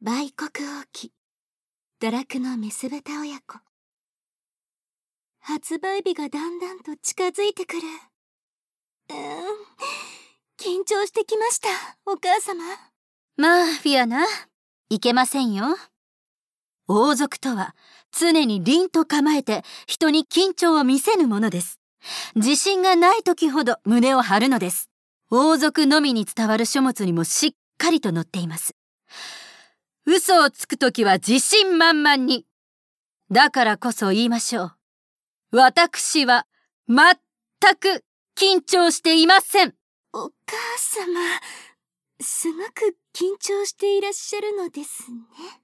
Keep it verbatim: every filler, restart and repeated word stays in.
売国王妃、堕落のメス豚親子。発売日がだんだんと近づいてくる。うーん、緊張してきました、お母様。 まあ、フィアナ、いけませんよ。王族とは常に凛と構えて人に緊張を見せぬものです。自信がない時ほど胸を張るのです。王族のみに伝わる書物にもしっかりと載っています。嘘をつくときは自信満々に。だからこそ言いましょう。私は全く緊張していません。 お母様、すごく緊張していらっしゃるのですね。